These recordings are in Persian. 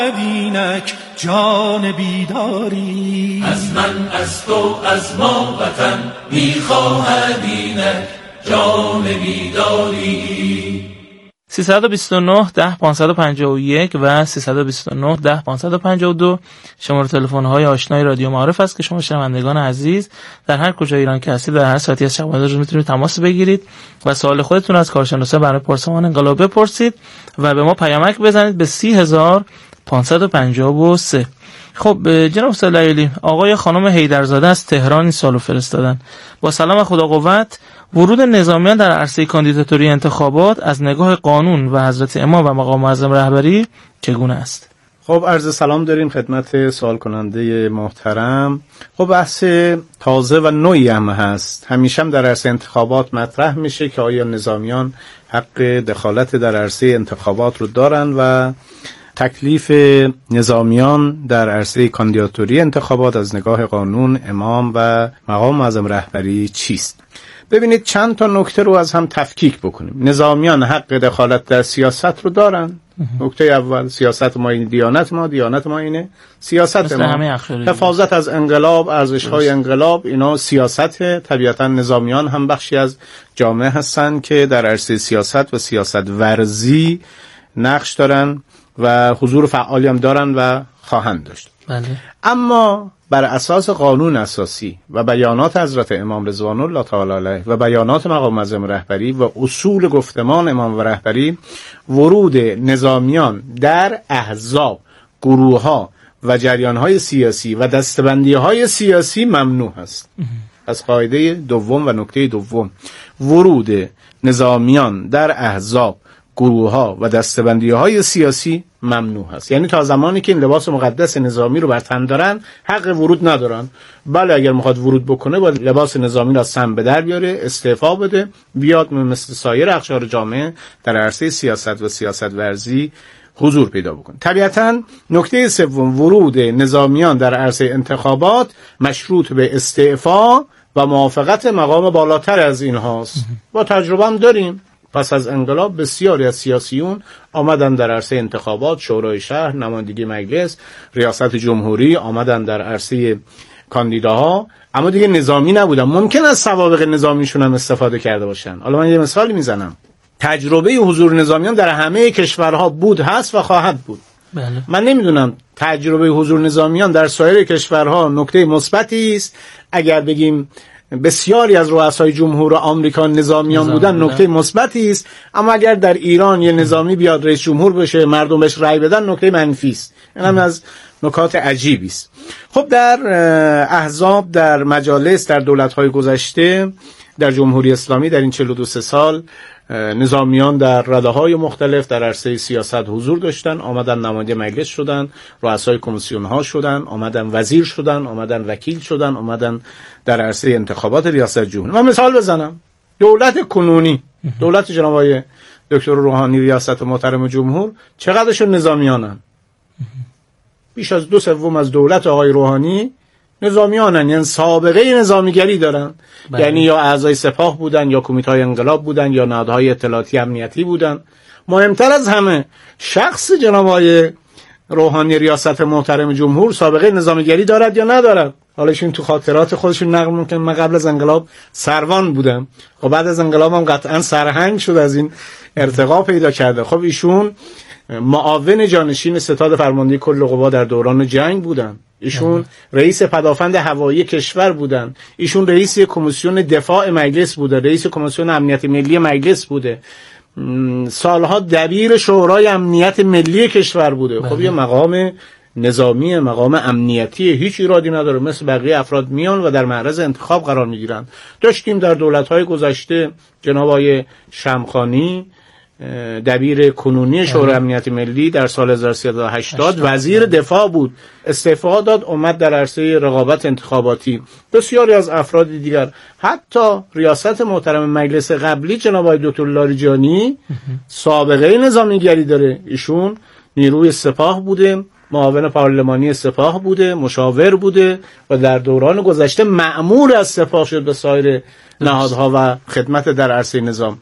دینک جان بیداری از من، از تو، از ما وطن میخواهد اینک جان بیداری. 329 10 551 و 329 10 552 شماره تلفن های آشنای رادیو معارف است که شما شنوندگان عزیز در هر کجای ایران که هستید در هر ساعتی از شب روز میتونید تماس بگیرید و سوال خودتون از کارشناسا برای پرسمان انقلاب بپرسید و به ما پیامک بزنید به 30553. خب جناب استاد لیلی، آقای خانم حیدرزاده از تهران این سوالو فرستادن: با سلام و خدا قوت، ورود نظامیان در عرصه کاندیداتوری انتخابات از نگاه قانون و حضرت امام و مقام معظم رهبری چگونه است؟ خب عرض سلام داریم خدمت سوال کننده محترم. خب بحث تازه و نوعی هم هست، همیشه هم در عرصه انتخابات مطرح میشه که آیا نظامیان حق دخالت در عرصه انتخابات رو دارن و تکلیف نظامیان در عرصه کاندیداتوری انتخابات از نگاه قانون، امام و مقام معظم رهبری چیست؟ ببینید چند تا نکته رو از هم تفکیک بکنیم. نظامیان حق دخالت در سیاست رو دارن. نکته اول، سیاست ما این دیانت ما، دیانت ما اینه سیاست ما. حفاظت از انقلاب، ارزش‌های انقلاب، اینا سیاست. طبیعتا نظامیان هم بخشی از جامعه هستن که در عرصه سیاست و سیاست ورزی نقش دارن و حضور فعالی هم دارن و خواهند داشت. بله. اما بر اساس قانون اساسی و بیانات حضرت امام رضوان الله تعالی علیه و بیانات مقام معظم رهبری و اصول گفتمان امام و رهبری، ورود نظامیان در احزاب، گروه‌ها و جریان‌های سیاسی و دسته‌بندی‌های سیاسی ممنوع است. از قاعده دوم و نکته دوم، ورود نظامیان در احزاب، گروه‌ها و دسته‌بندی‌های سیاسی ممنوع هست. یعنی تا زمانی که این لباس مقدس نظامی رو بر تن دارن حق ورود ندارن. بله اگر میخواد ورود بکنه باید لباس نظامی را سم به در بیاره، استعفا بده، بیاد مثل سایر اقشار جامعه در عرصه سیاست و سیاست ورزی حضور پیدا بکنه. طبیعتاً نکته سوم، ورود نظامیان در عرصه انتخابات مشروط به استعفا و موافقت مقام بالاتر از اینهاست. با تجربه هم داریم. پس از انقلاب بسیاری از سیاسیون آمدن در عرصه انتخابات، شورای شهر، نمایندگی مجلس، ریاست جمهوری، آمدن در عرصه کاندیداها، اما دیگه نظامی نبودن. ممکن است سوابق نظامیشون هم استفاده کرده باشن. حالا من یه مثال میزنم. تجربه حضور نظامیان در همه کشورها بود، هست و خواهد بود. بله. من نمیدونم تجربه حضور نظامیان در سایر کشورها نکته مثبتی است. اگر بگیم بسیاری از رؤسای جمهور آمریکا نظامیان بودن نکته مثبتی است، اما اگر در ایران یه نظامی بیاد رئیس جمهور بشه، مردم بهش رأی بدن، نکته منفی است. این هم از نکات عجیبی است. خب در احزاب، در مجالس، در دولت‌های گذشته، در جمهوری اسلامی در این 42 سال نظامیان در رده‌های مختلف در عرصه سیاست حضور داشتن، آمدن نماینده مجلس شدن، رؤسای کمیسیون‌ها شدن، آمدن وزیر شدن، آمدن وکیل شدن، آمدن در عرصه انتخابات ریاست جمهوری. من مثال بزنم. دولت کنونی، دولت جناب آقای دکتر روحانی ریاست محترم جمهور، چقدرشون نظامیانن؟ بیش از 2/3 از دولت آقای روحانی نظامیانن، یعنی سابقه نظامیگری دارن. بله. یعنی یا اعضای سپاه بودن، یا کمیته انقلاب بودن، یا نهادهای اطلاعاتی امنیتی بودن. مهمتر از همه شخص جناب آقای روحانی ریاست محترم جمهور سابقه نظامیگری دارد یا ندارد؟ حالا ایشون تو خاطرات خودشون نقل میکنن من قبل از انقلاب سروان بودم. خب بعد از انقلاب هم قطعا سرهنگ شد، از این ارتقا پیدا کرده. خب ایشون معاون جانشین ستاد فرماندهی کل قوا در دوران جنگ بودن. ایشون رئیس پدافند هوایی کشور بودن. ایشون رئیس کمیسیون دفاع مجلس بوده، رئیس کمیسیون امنیت ملی مجلس بوده، سالها دبیر شورای امنیت ملی کشور بوده. خب یه مقام نظامی، مقام امنیتی، هیچ ایرادی نداره. مثل بقیه افراد میان و در معرض انتخاب قرار میگیرن. داشتیم در دولت‌های گذشته جناب آقای شمخانی دبیر کنونی شورای امنیت ملی در سال 1380 وزیر دفاع بود، استعفا داد، اومد در عرصه رقابت انتخاباتی. بسیاری از افراد دیگر، حتی ریاست محترم مجلس قبلی جناب آقای دکتر لاریجانی سابقه نظامیگری داره. ایشون نیروی سپاه بوده، معاون پارلمانی سپاه بوده، مشاور بوده و در دوران گذشته مأمور از سپاه شد به سایر نهادها و خدمت در عرصه نظام.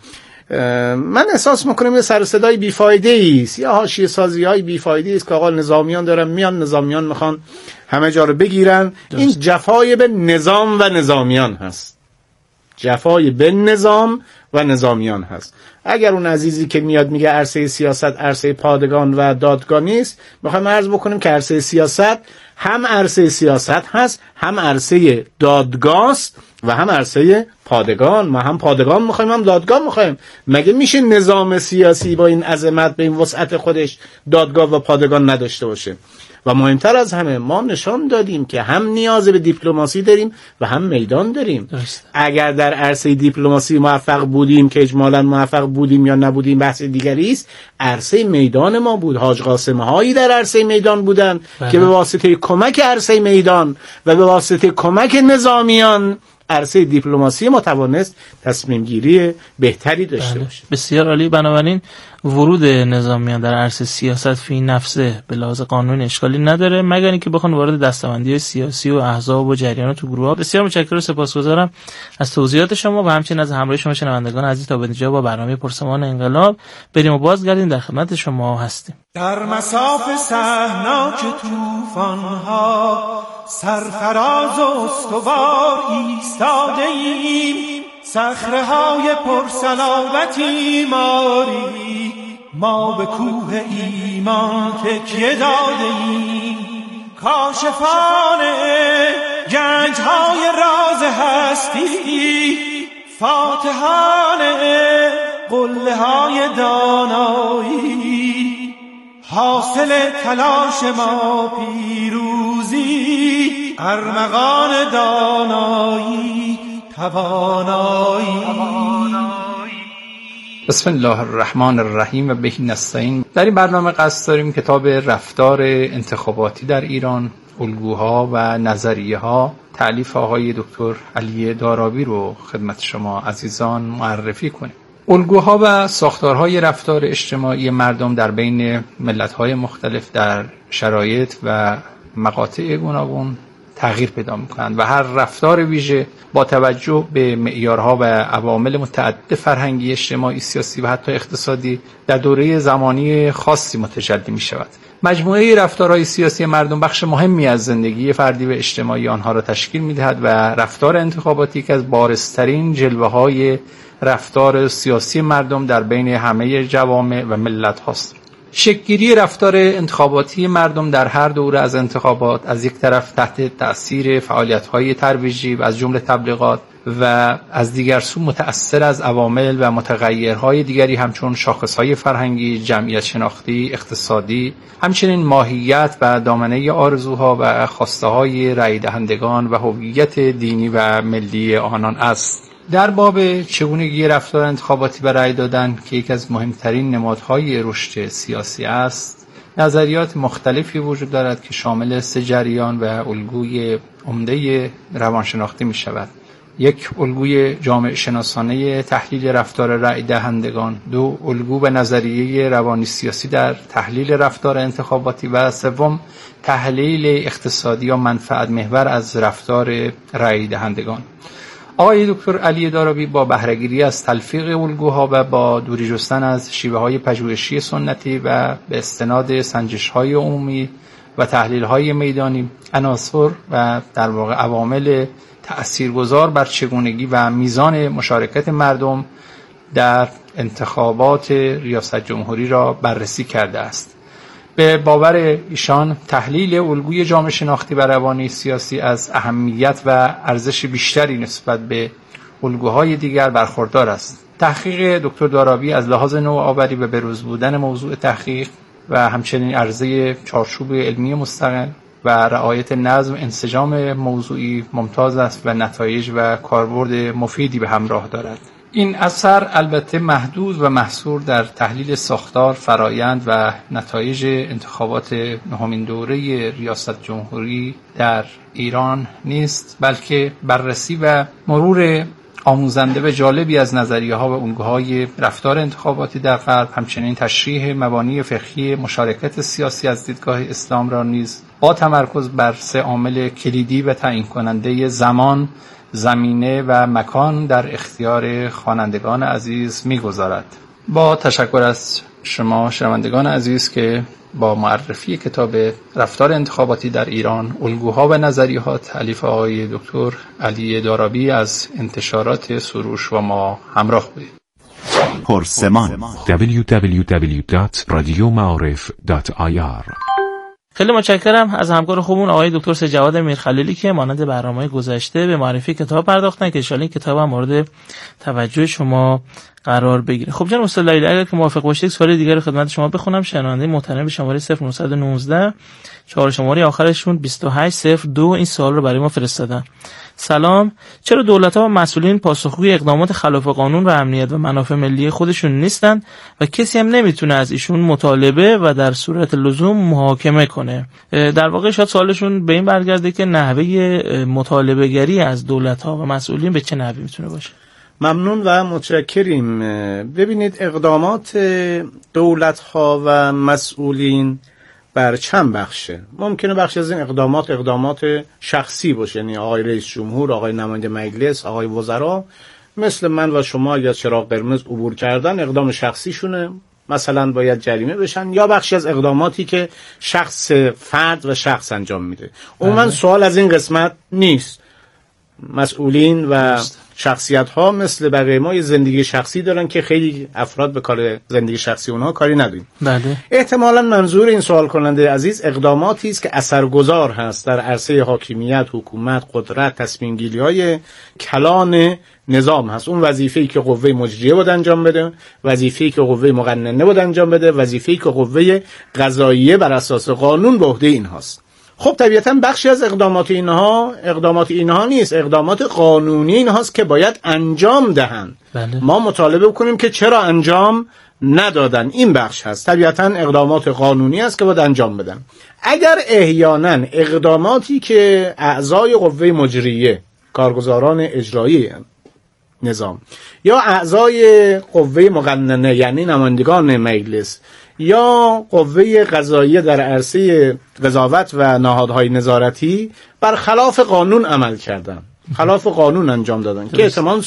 من احساس میکنم یه سر و صدای بیفایده است، یا حاشیه سازی های بیفایده است که آقا نظامیان دارن میان، نظامیان میخوان همه جا رو بگیرن. این جفای به نظام و نظامیان هست، جفای به نظام و نظامیان هست. اگر اون عزیزی که میاد میگه عرصه سیاست عرصه پادگان و دادگاه نیست، میخوایم عرض بکنیم که عرصه سیاست هم عرصه سیاست هست، هم عرصه دادگاه است و هم عرصه پادگان. ما هم پادگان میخوایم هم دادگاه میخوایم. مگه میشه نظام سیاسی با این عظمت به این وسعت خودش دادگاه و پادگان نداشته باشه؟ و مهمتر از همه ما نشان دادیم که هم نیاز به دیپلماسی داریم و هم میدان داریم. درست. اگر در عرصه دیپلماسی موفق بودیم که اجمالاً موفق بودیم یا نبودیم بحث دیگری است، عرصه میدان ما بود. حاج قاسم هایی در عرصه میدان بودن که به واسطه کمک عرصه میدان و به واسطه کمک نظامیان عرصه دیپلماسی ما توانست تصمیم گیری بهتری داشته باشه. بسیار عالی. بنابراین ورود نظامیان در عرصه سیاست فی نفسه به لحاظ قانون اشکالی نداره، مگر اینکه بخوان وارد دستبندی سیاسی و احزاب و جریانات تو گروه‌ها. بسیار متشکرم و سپاسگزارم از توضیحات شما و همچنین از همراهی شما شنوندگان عزیز تا به اینجا با برنامه پرسمان انقلاب. بریم و بازگردیم، در خدمت شما هستیم. در مساف صحناک طوفان‌ها سرفراز و استوار ایستاده ایم، صخره‌های پرصلابتی ماری، ما به کوه ایمان تکیه داده ایم، کاشفان گنج‌های راز هستی، فاتحان قله‌های دانایی، حاصل تلاش ما پیروزی، ارمغان دانایی توانایی. بسم الله الرحمن الرحیم و به نستعین. در این برنامه قصد داریم کتاب رفتار انتخاباتی در ایران، الگوها و نظریه ها تألیف آقای دکتر علی دارابی رو خدمت شما عزیزان معرفی کنیم. الگوها و ساختارهای رفتار اجتماعی مردم در بین ملت‌های مختلف در شرایط و مقاطع گوناگون تغییر پیدا می‌کنند و هر رفتار ویژه با توجه به معیارها و عوامل متعدد فرهنگی، اجتماعی، سیاسی و حتی اقتصادی در دوره زمانی خاصی متجلی می‌شود. مجموعه رفتارهای سیاسی مردم بخش مهمی از زندگی فردی و اجتماعی آنها را تشکیل می‌دهد و رفتار انتخاباتی که از بارزترین جلوه‌های رفتار سیاسی مردم در بین همه جوامع و ملت هاست. شکل‌گیری رفتار انتخاباتی مردم در هر دوره از انتخابات از یک طرف تحت تأثیر فعالیت‌های ترویجی و از جمله تبلیغات و از دیگر سو متأثر از عوامل و متغیرهای دیگری همچون شاخص‌های فرهنگی، جمعیت شناختی، اقتصادی، همچنین ماهیت و دامنه آرزوها و خواسته‌های رأی دهندگان و هویت دینی و ملی آنان است. در باب چگونگی رفتار انتخاباتی و رأی دادن که یکی از مهمترین نمادهای رشد سیاسی است، نظریات مختلفی وجود دارد که شامل 3 جریان و الگوی عمده روانشناختی می شود. یک، الگوی جامعه شناسانه تحلیل رفتار رأی دهندگان. 2، الگو و نظریه روانی سیاسی در تحلیل رفتار انتخاباتی. و 3، تحلیل اقتصادی یا منفعت محور از رفتار رأی دهندگان. آقای دکتر علی دارابی با بهره‌گیری از تلفیق الگوها و با دوری جستن از شیوه‌های پژوهشی سنتی و به استناد سنجش‌های عمومی و تحلیل‌های میدانی، عناصر و در واقع عوامل تأثیرگذار بر چگونگی و میزان مشارکت مردم در انتخابات ریاست جمهوری را بررسی کرده است. به باور ایشان تحلیل الگوی جامعه شناختی و روانی سیاسی از اهمیت و ارزش بیشتری نسبت به الگوهای دیگر برخوردار است. تحقیق دکتر دارابی از لحاظ نوآوری و بروز بودن موضوع تحقیق و همچنین عرضه چارچوب علمی مستقل و رعایت نظم انسجام موضوعی ممتاز است و نتایج و کاربرد مفیدی به همراه دارد. این اثر البته محدود و محصور در تحلیل ساختار، فرایند و نتایج انتخابات نهمین دوره ریاست جمهوری در ایران نیست، بلکه بررسی و مرور آموزنده و جالبی از نظریه‌ها و الگوهای رفتار انتخاباتی در غرب، همچنین تشریح مبانی فقهی مشارکت سیاسی از دیدگاه اسلام را نیز با تمرکز بر 3 عامل کلیدی و تعیین کننده زمان، زمینه و مکان در اختیار خوانندگان عزیز می‌گذارد. با تشکر از شما شنوندگان عزیز که با معرفی کتاب رفتار انتخاباتی در ایران، الگوها و نظریه‌ها، تألیف آقای دکتر علی دارابی از انتشارات سروش و ما همراه بودید. پرسمان www.radiomaarif.ir. خیلی متشکرم از همکار خوبمون آقای دکتر سجاد میرخلیلی که مانند برنامه‌های گذشته به معرفی کتاب پرداختن که ان شاءالله این کتاب هم مورد توجه شما قرار بگیره. خب جناب استاد لیلی، اگر که موافق باشید سوال دیگر رو خدمت شما بخونم. شنونده محترم به شماره 0919 4 شماره آخرشون 2802 این سوال رو برای ما فرستادن. سلام، چرا دولت‌ها و مسئولین پاسخگوی اقدامات خلاف قانون و امنیت و منافع ملی خودشون نیستن و کسی هم نمیتونه از ایشون مطالبه و در صورت لزوم محاکمه کنه؟ در واقع شاید سوالشون به این برگرده که نحوه مطالبه گری از دولت‌ها و مسئولین به چه نحوی میتونه باشه. ممنون و متشکریم. ببینید، اقدامات دولت‌ها و مسئولین بر چند بخشه. ممکنه بخش از این اقدامات شخصی باشه، یعنی آقای رئیس جمهور، آقای نماینده مجلس، آقای وزرا مثل من و شما اگر چراغ قرمز عبور کردن اقدام شخصیشونه، مثلا باید جریمه بشن، یا بخشی از اقداماتی که شخص فرد و شخص انجام میده. عموما سوال از این قسمت نیست. مسئولین و شخصیت ها مثل بقیه ما یه زندگی شخصی دارن که خیلی افراد به کار زندگی شخصی اونها کاری نداریم. بله. احتمالاً منظور این سوال کننده عزیز اقداماتی است که اثرگذار هست در عرصه حاکمیت، حکومت، قدرت، تصمیم گیری های کلان نظام هست. اون وظیفه‌ای که قوه مجریه بود انجام بده، وظیفه‌ای که قوه مقننه بود انجام بده، وظیفه‌ای که قوه قضاییه بر اساس قانون به عهده اینهاست. خب طبیعتاً بخشی از اقدامات اینها نیست، اقدامات قانونی اینهاست که باید انجام دهند. بله. ما مطالبه بکنیم که چرا انجام ندادن، این بخش هست. طبیعتاً اقدامات قانونی است که باید انجام بدن. اگر احیانا اقداماتی که اعضای قوه مجریه، کارگزاران اجرایی نظام، یا اعضای قوه مقننه یعنی نمایندگان مجلس، یا قوه قضاییه در عرصه قضاوت و نهادهای نظارتی برخلاف قانون عمل کردن، خلاف قانون انجام دادن، که احتمال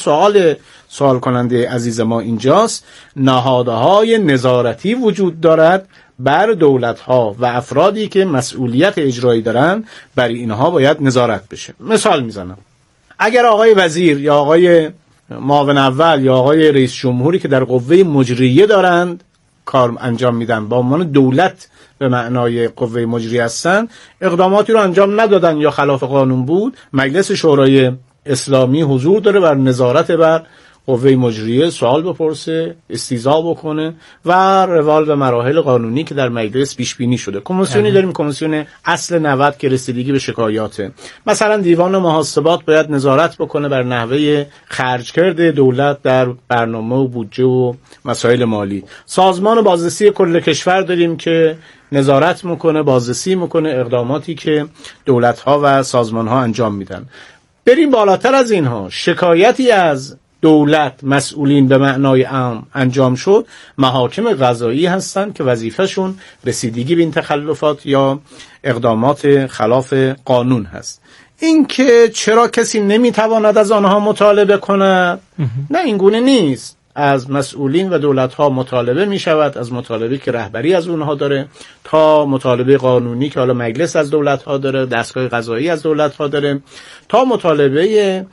سوال کننده عزیز ما اینجاست، نهادهای نظارتی وجود دارد بر دولت‌ها و افرادی که مسئولیت اجرایی دارن، بر اینها باید نظارت بشه. مثال میزنم، اگر آقای وزیر یا آقای معاون اول یا آقای رئیس جمهوری که در قوه مجریه دارند کار انجام میدن، با عنوان دولت به معنای قوه مجریه هستن، اقداماتی رو انجام ندادن یا خلاف قانون بود، مجلس شورای اسلامی حضور داره بر نظارت بر قوه مجریه، سوال بپرسه، استیضاح بکنه و روال و مراحل قانونی که در مجلس پیش بینی شده. کمیسیونی داریم، کمیسیون اصل 90 که رسیدگی به شکایاته. مثلا دیوان محاسبات باید نظارت بکنه بر نحوه خرجکرد دولت در برنامه و بودجه و مسائل مالی. سازمان بازرسی کل کشور داریم که نظارت میکنه، بازرسی میکنه اقداماتی که دولت‌ها و سازمان‌ها انجام میدن. بریم بالاتر از اینها، شکایتی از دولت، مسئولین به معنای عام انجام شد، محاکم قضایی هستند که وظیفهشون رسیدگی به این تخلفات یا اقدامات خلاف قانون هست. این که چرا کسی نمیتواند از آنها مطالبه کند؟ نه، این گونه نیست. از مسئولین و دولت‌ها مطالبه می شود، از مطالبه که رهبری از اونها داره تا مطالبه قانونی که حالا مجلس از دولت‌ها داره، دستگاه قضایی از دولت‌ها داره، تا مطالبه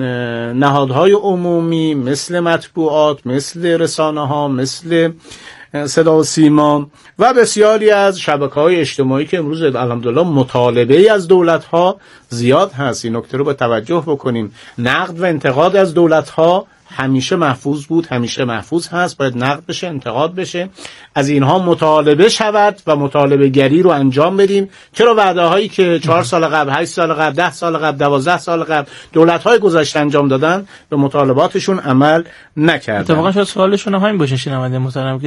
نهادهای عمومی مثل مطبوعات، مثل رسانه‌ها، مثل صدا و سیما و بسیاری از شبکه‌های اجتماعی که امروز الحمدلله مطالبه از دولت‌ها زیاد هست. این نکته رو با توجه بکنیم. نقد و انتقاد از دولت‌ها همیشه محفوظ بود، همیشه محفوظ هست، باید نقد بشه، انتقاد بشه، از اینها مطالبه شود و مطالبه گری رو انجام بدیم. چرا وعده هایی که 4 سال قبل، 8 سال قبل، 10 سال قبل، 12 سال قبل دولت های گذشته انجام دادن به مطالباتشون عمل نکردن؟ اتفاقا شاید سوالشون همین باشه شنونده محترم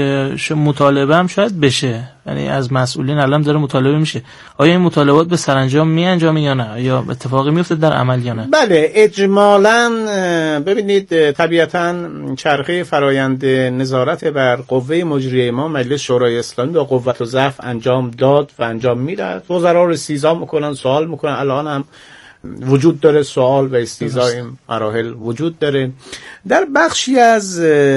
که مطالبه هم شاید بشه، یعنی از مسئولین الان داره مطالبه میشه، آیا این مطالبات به سرانجام میانجامه یا نه، یا اتفاقی میفته در عمل یا نه؟ بله، اجمالاً ببینید طبیعتاً چرخه فرایند نظارت بر قوه مجریه ما مجلس شورای اسلامی با قوت و ضعف انجام داد و انجام میداد. وزرا رو استیضاح میکنن، سوال میکنن، الان هم وجود داره، سوال و استیضاح این مراحل وجود داره. در بخشی از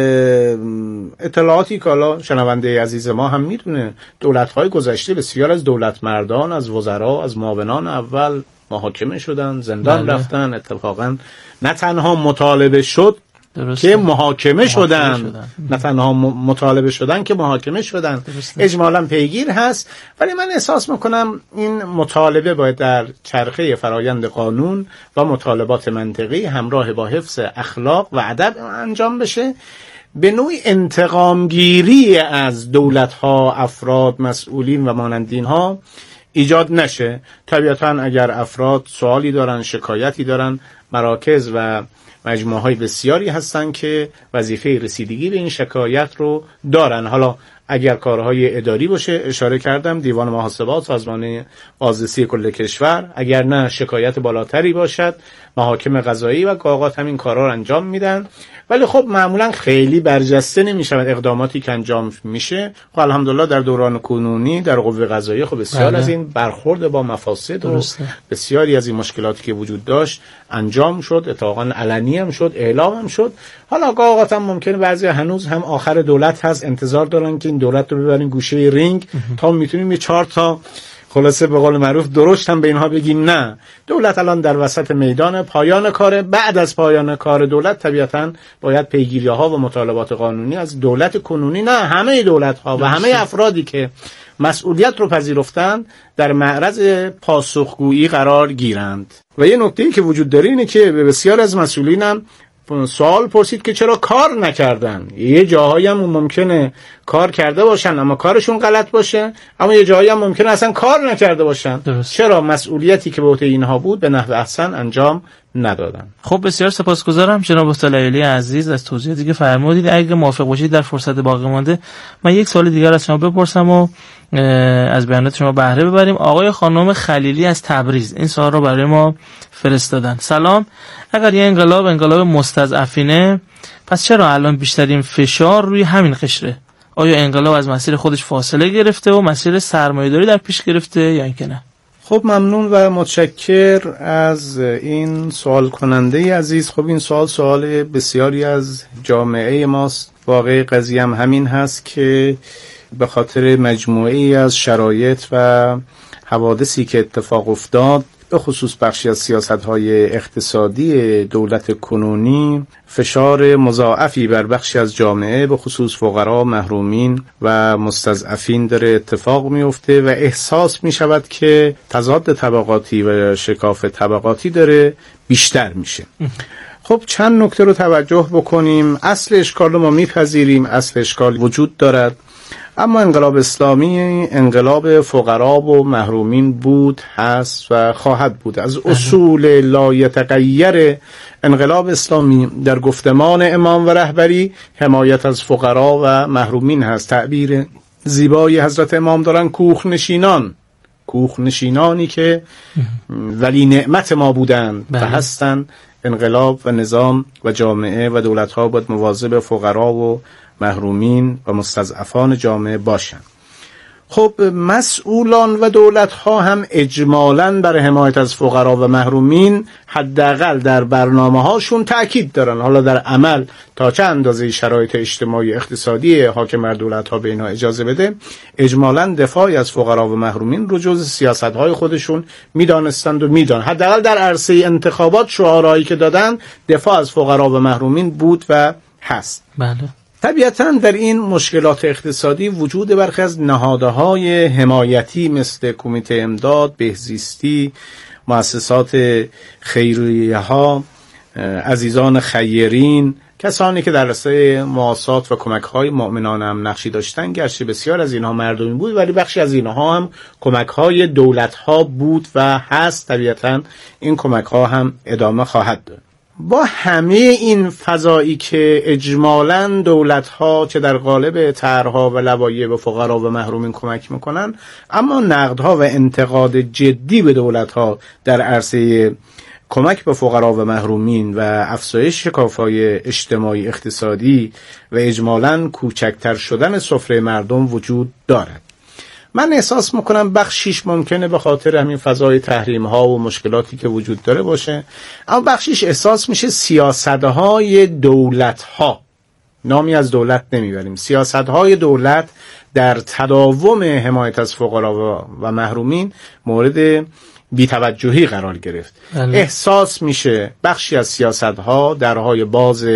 اطلاعاتی که حالا شنونده عزیز ما هم میدونه، دولت‌های گذشته بسیار از دولت مردان، از وزرا، از معاونان اول محاکمه شدن، زندان رفتن. اتفاقا نه تنها مطالبه شد که محاکمه شدن، نه تنها مطالبه شدن که محاکمه شدن. اجمالاً پیگیر هست، ولی من احساس میکنم این مطالبه باید در چرخه فرایند قانون و مطالبات منطقی همراه با حفظ اخلاق و ادب انجام بشه. به نوعی انتقامگیری از دولت‌ها، افراد، مسئولین و مانندین ها ایجاد نشه. طبیعتاً اگر افراد سوالی دارن، شکایتی دارن، مراکز و مجموعه های بسیاری هستن که وظیفه رسیدگی به این شکایت رو دارن. حالا اگر کارهای اداری باشه، اشاره کردم دیوان محاسبات، سازمان بازرسی کل کشور. اگر نه، شکایت بالاتری باشد، محاکم قضایی و گاهات همین کارا رو انجام میدن. ولی خب معمولا خیلی برجسته نمیشود اقداماتی که انجام میشه. خب الحمدلله در دوران کنونی در قوه قضاییه خب بسیار از این برخورد با مفاسد و بسیاری از این مشکلاتی که وجود داشت انجام شد، اتفاقا علنی هم شد، اعلام هم شد. حالا گاهات هم ممکنه بعضی هنوز هم آخر دولت هست، انتظار دارن که این دولت رو ببرین گوشه رینگ تا میتونیم یه 4 تا خلاصه به قول معروف درشت هم به اینها بگیم. نه، دولت الان در وسط میدان، پایان کاره. بعد از پایان کار دولت طبیعتاً باید پیگیری ها و مطالبات قانونی از دولت کنونی، نه همه دولت ها و همه افرادی که مسئولیت رو پذیرفتن در معرض پاسخگویی قرار گیرند. و یه نکته‌ای که وجود داره اینه که بسیار از مسئولین هم سوال پرسید که چرا کار نکردن. یه جاهایی هم ممکنه کار کرده باشن اما کارشون غلط باشه، اما یه جاهایی هم ممکنه اصلا کار نکرده باشن. چرا مسئولیتی که به عهده اینها بود به نحو احسن انجام ندادن. خب بسیار سپاسگزارم جناب طلایلی عزیز از توضیحاتی که فرمودید. اگه موافق باشید در فرصت باقی مانده من یک سوال دیگر از شما بپرسم و از بیانات شما بهره ببریم. آقای خانم خلیلی از تبریز این سوال رو برای ما فرستادن. سلام، اگر یه انقلاب مستضعفینه، پس چرا الان بیشترین فشار روی همین قشره؟ آیا انقلاب از مسیر خودش فاصله گرفته و مسیر سرمایه‌داری در پیش گرفته یا اینکه نه؟ خب ممنون و متشکر از این سوال کننده عزیز. خب این سوال بسیاری از جامعه ماست. واقع قضیه هم همین هست که به خاطر مجموعه‌ای از شرایط و حوادثی که اتفاق افتاد، به خصوص بخشی از سیاست‌های اقتصادی دولت کنونی، فشار مضاعفی بر بخشی از جامعه به خصوص فقرا، محرومین و مستضعفین داره اتفاق میفته و احساس میشود که تضاد طبقاتی و شکاف طبقاتی داره بیشتر میشه. خب چند نکته رو توجه بکنیم. اصل اشکال رو ما میپذیریم، اصل اشکال وجود دارد، اما انقلاب اسلامی انقلاب فقرا و محرومین بود، هست و خواهد بود. از اصول لایتغیر انقلاب اسلامی در گفتمان امام و رهبری حمایت از فقرا و محرومین هست. تعبیر زیبای حضرت امام دارن کوخ نشینانی که ولی نعمت ما بودند و هستند. انقلاب و نظام و جامعه و دولت‌ها باید مواظب فقرا و محرومین و مستضعفان جامعه باشند. خب مسئولان و دولت‌ها هم اجمالاً بر حمایت از فقرا و محرومین حداقل در برنامه‌هاشون تأکید دارن. حالا در عمل تا چه اندازه شرایط اجتماعی اقتصادی حاکم بر دولت‌ها به اینها اجازه بده، اجمالاً دفاعی از فقرا و محرومین رو جز سیاست‌های خودشون می‌دانستند و می‌دانن. حداقل در عرصه انتخابات شعارهایی که دادن دفاع از فقرا و محرومین بود و هست. بله. طبیعتاً در این مشکلات اقتصادی وجود برخی از نهادهای حمایتی مثل کمیته امداد، بهزیستی، مؤسسات خیریه ها، عزیزان خیرین، کسانی که در راسته مواسات و کمک های مؤمنان هم نقشی داشتن، گرچه بسیار از اینها مردمی بود ولی بخشی از اینها هم کمک های دولت ها بود و هست. طبیعتاً این کمک ها هم ادامه خواهد داشت. با همه این فضایی که اجمالاً دولت‌ها چه در قالب طرح‌ها و لوایح به فقرا و محرومین کمک میکنن، اما نقدها و انتقاد جدی به دولت‌ها در عرصه کمک به فقرا و محرومین و افزایش شکاف‌های اجتماعی اقتصادی و اجمالاً کوچکتر شدن سفره مردم وجود دارد. من احساس میکنم بخشیش ممکنه به خاطر همین فضای تحریم ها و مشکلاتی که وجود داره باشه، اما بخشیش احساس میشه سیاست های دولت ها، نامی از دولت نمیبریم، سیاست های دولت در تداوم حمایت از فقرا و محرومین مورد بی‌توجهی قرار گرفت. احساس میشه بخشی از سیاست ها درهای باز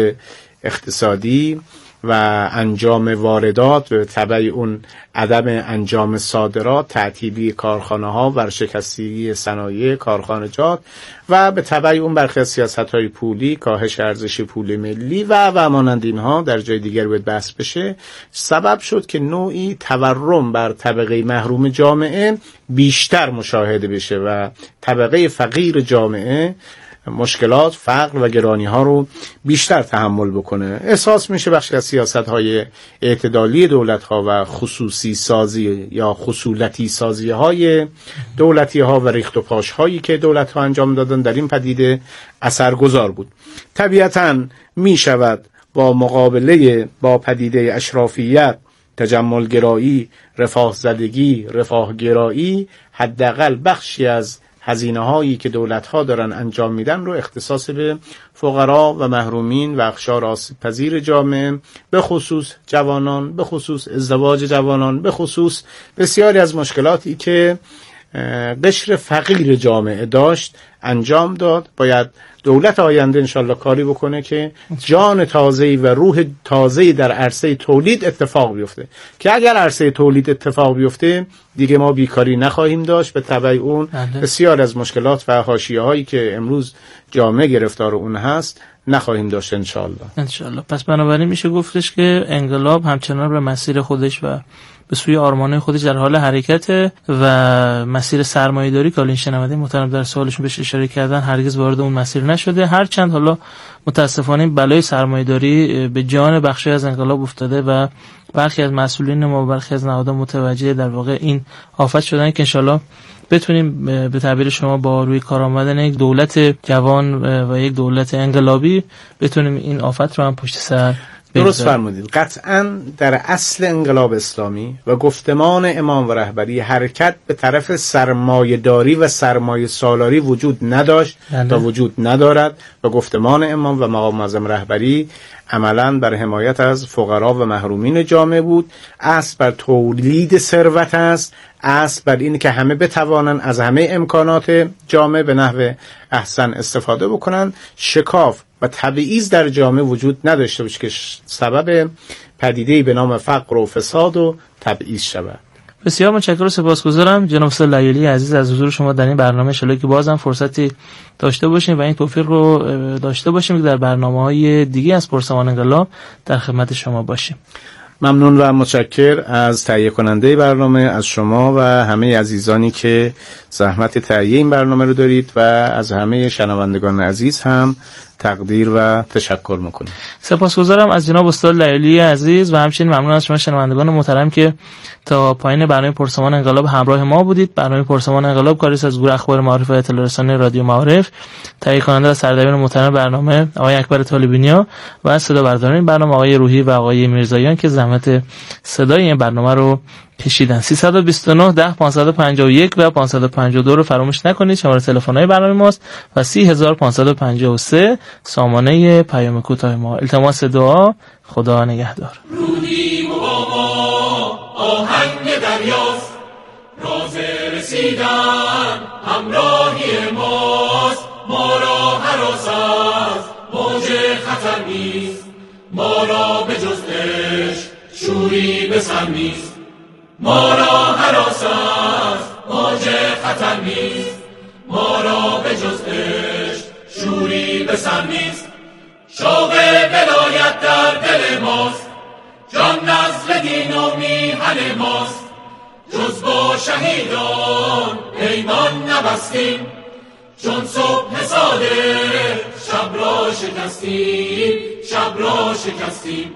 اقتصادی و انجام واردات به تبع اون عدم انجام صادرات، تعطیلی کارخانه ها، ورشکستگی صنایع کارخانجات و به تبع اون برخی از سیاست های پولی، کاهش ارزش پول ملی و مانند اینها در جای دیگر باید بحث بشه، سبب شد که نوعی تورم بر طبقه محروم جامعه بیشتر مشاهده بشه و طبقه فقیر جامعه مشکلات، فقر و گرانی ها رو بیشتر تحمل بکنه. احساس میشه بخشی از سیاست های اعتدالی دولت ها و خصوصی سازی یا خصولتی سازی های دولتی ها و ریخت و پاش هایی که دولت ها انجام دادن در این پدیده اثرگذار بود. طبیعتاً می شود با مقابله با پدیده اشرافیت، تجمل گرایی، رفاه زدگی، رفاه گرایی، حداقل بخشی از هزینه هایی که دولت ها دارن انجام میدن رو اختصاص به فقرا و محرومین و اقشار آسیب پذیر جامعه، به خصوص جوانان، به خصوص ازدواج جوانان، به خصوص بسیاری از مشکلاتی که قشر فقیر جامعه داشت انجام داد. باید دولت آینده انشالله کاری بکنه که جان تازه‌ای و روح تازه‌ای در عرصه تولید اتفاق بیفته، که اگر عرصه تولید اتفاق بیفته دیگه ما بیکاری نخواهیم داشت، به تبع اون بسیار از مشکلات و حاشیه‌هایی که امروز جامعه گرفتار اون هست نخواهیم داشت انشالله. پس بنابراین میشه گفتش که انقلاب همچنان به مسیر خودش و به سوی آرمانه خودش در حال حرکت و مسیر سرمایه‌داری که این شنونده محترم در سوالشون بهش اشاره کردن هرگز وارد اون مسیر نشده، هرچند حالا متاسفانه بلای سرمایه‌داری به جان بخشی از انقلاب افتاده و برخی از مسئولین ما و برخی از نهادها متوجه در واقع این آفت شدن که انشالله بتونیم به تعبیر شما با روی کار آمدن یک دولت جوان و یک دولت انقلابی بتونیم این آفت رو هم پشت سر درست فرمودید. قطعاً در اصل انقلاب اسلامی و گفتمان امام و رهبری حرکت به طرف سرمایه‌داری و سرمایه سالاری وجود نداشت تا وجود ندارد و گفتمان امام و مقام معظم رهبری عملاً بر حمایت از فقرا و محرومین جامعه بود. اصل بر تولید ثروت است، اصل بر این که همه بتوانند از همه امکانات جامعه به نحو احسن استفاده بکنند. شکاف و تبعیض در جامعه وجود نداشته باشه که سبب پدیده‌ای به نام فقر و فساد و تبعیض شود. بسیار متشکرم و سپاسگزارم جناب استاد لیلی عزیز از حضور شما در این برنامه. ان شاءالله که بازم فرصتی داشته باشیم و این توفیق رو داشته باشیم که در برنامه‌های دیگه از پرسمان انقلاب در خدمت شما باشیم. ممنون و متشکر از تهیه کننده برنامه، از شما و همه عزیزانی که زحمت تهیه این برنامه رو دارید و از همه شنوندگان عزیز هم تقدیر و تشکر میکنم. سپاسگزارم از جناب استاد لیلی عزیز و همچنین ممنون از شما شنوندگان محترم که تا پایین برنامه پرسمان انقلاب همراه ما بودید. برنامه پرسمان انقلاب کاری است از گروه اخبار معارف و اطلاع رسانی رادیو معارف. تهیه کننده و سردبیر محترم برنامه آقای اکبر طالبی‌نیا و صدا برداران این برنامه آقای روحی و آقای میرزاییان که زحمت صدای این برنامه رو کشیدن. 329 10 551 و 552 رو فراموش نکنید. شماره تلفن‌های برنامه ماست و 30553 سامانه پیام کوتاه ما. التماس دعا. خدا نگهدار. رودی مباما آهنگ دریاست، راز رسیدن همراهی ماست. ما را هراس است موج خطر نیست، ما را به جز عشق شوری به سر نیست. ما را هراس است موج خطر نیست، ما را به جز عشق شوری به سر نیست. شوق ولایت در دل ماست، جان نزل دین و میهن ماست. جز با شهیدان پیمان نبستیم، چون صبح صادق شب را شکستیم، شب را شکستیم.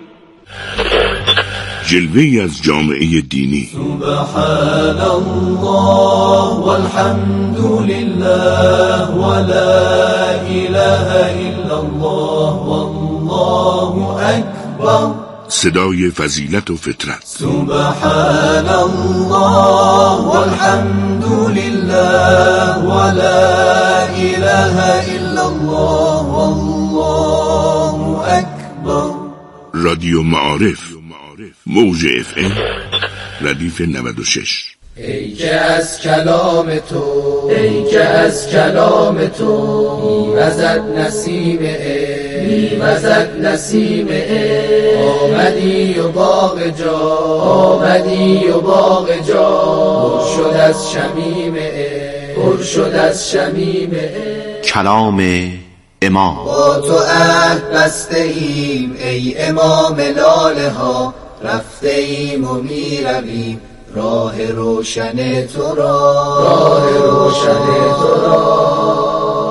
جلوه‌ای از جامعه دینی. سبحان الله والحمد لله ولا اله الا الله والله اکبر صدای فضیلت و فطرت. سبحان الله والحمد لله ولا اله الا الله والله اکبر. رادیو معارف، موج FM ردیف 96. ای که از کلام تو، ای که از کلام تو میوزد نسیم میوزد نسیم آمدی و باغ جا، آمدی و باغ جا پر شد از شمیم پر شد از شمیم کلام امام. با تو عهد بسته ایم ای امام لاله ها، رفته ایم و میرویم راه روشن تو را، راه روشن تو را.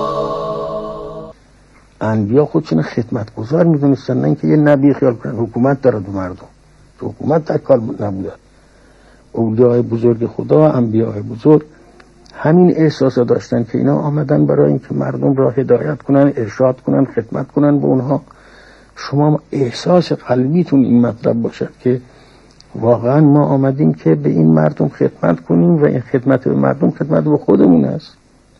انبیا خودشون خدمتگزار میدونستن، نه اینکه یه نبی خیال کنن حکومت داره دو مردم، تو حکومت در کار نبودن. اولیاء بزرگ خدا، انبیاء بزرگ همین احساس داشتن که اینا آمدن برای اینکه مردم را هدایت کنن، ارشاد کنن، خدمت کنن به اونها. شما احساس قلبیتون این مطلب باشد که واقعا ما آمدیم که به این مردم خدمت کنیم و این خدمت به مردم خدمت به خودمون است.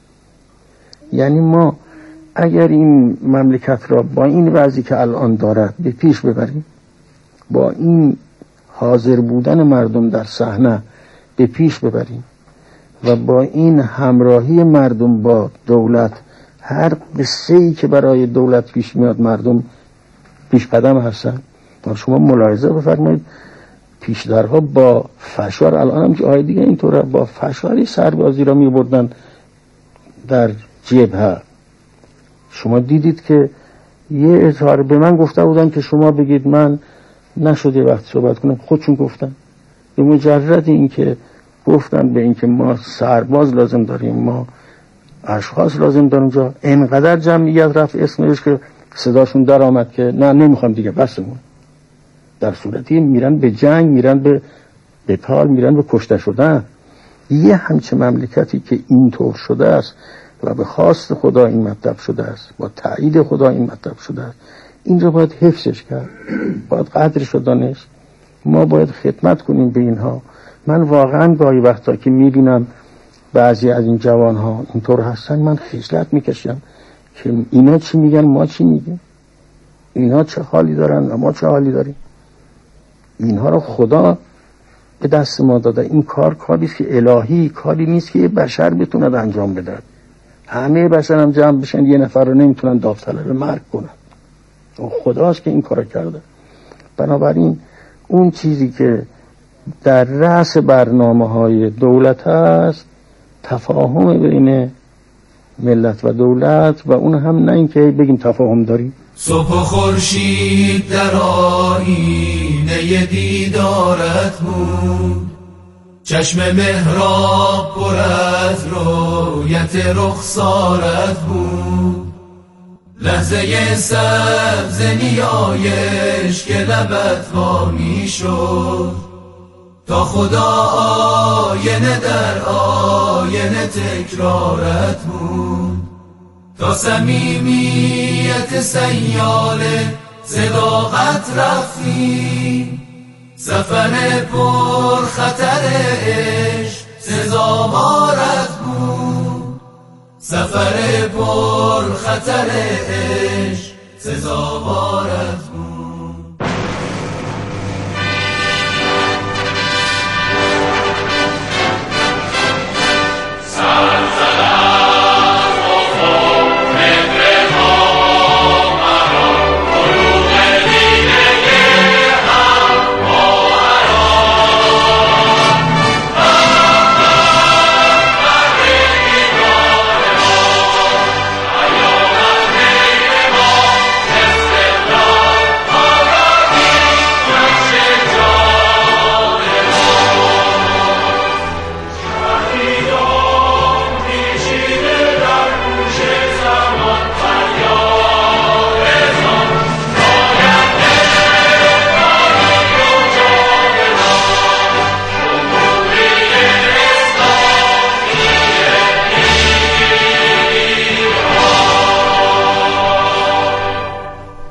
یعنی ما اگر این مملکت را با این وضعی که الان دارد به پیش ببریم، با این حاضر بودن مردم در صحنه به پیش ببریم و با این همراهی مردم با دولت، هر قصه‌ای که برای دولت پیش میاد مردم پیش قدم هستن. شما ملاحظه بفرمایید پیشدرها با فشار، الان هم جای دیگه اینطوره، با فشاری سربازی را میبردن در جبهه. شما دیدید که یه اظهار به من گفته بودن که شما بگید من نشده وقت صحبت کنم، خودشون گفتن. به مجرد این که گفتن به این که ما سرباز لازم داریم، ما اشخاص لازم داریم جا، اینقدر جمعیت رفت اسمش که صداشون در آمد که نه نمیخوام دیگه بسمون. در صورتی میرن به جنگ، میرن به قتال، میرن به کشته شدن. یه همچه مملکتی که اینطور شده است و به خواست خدا این مطلب شده است، با تایید خدا این مطلب شده است، این رو باید حفظش کرد، باید قدرش رو دانست. ما باید خدمت کنیم به اینها. من واقعا گاهی وقتا که میبینم بعضی از این جوانها اینطور هستن، من خجالت میکشم که اینا چی میگن ما چی میگیم، اینها چه حالی دارن و ما چه حالی داریم. اینها رو خدا به دست ما داده. این کاری است که الهی، کاری نیست که یه بشر بتونه انجام بده. همه بشر هم جمع بشن یه نفر رو نمیتونن داوطلب مرگ کنن. خداست که این کارو کرده. بنابراین اون چیزی که در رأس برنامه‌های دولت هست تفاهم بین ملت و دولت، و اون هم نه اینکه بگیم تفاهم داریم. صبح و خورشید در آینه دیدارت بود، چشم محراب پر از رویت رخسارت بود، لحظه سبز نیایش که لبت وا می شد، تا خدا آینه در آینه تکرارت بود، تا صمیمیت سیاله صداقت رفتی، سفر پر خطر عشق سزاوارت بود، سفر پر خطر عشق سزاوارت بود.